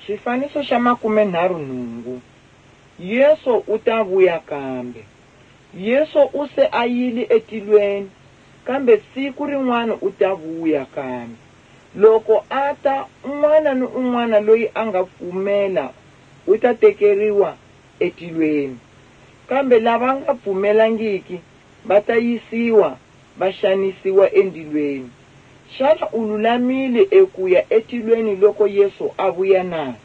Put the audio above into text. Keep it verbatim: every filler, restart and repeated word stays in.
Xifaniso xa makumenharhu nhungu. Yesu u ta vuya kambe. Yesu u se a yile etilweni, kambe siku rin'wana u ta vuya kambe. Loko a ta, un'wana ni un'wana loyi a nga pfumela u ta tekeriwa etilweni, kambe lava nga pfumelangiki va ta yisiwa va xanisiwa endlwini. Xana u lulamile eku ya etilweni loko Yesu a vuya na?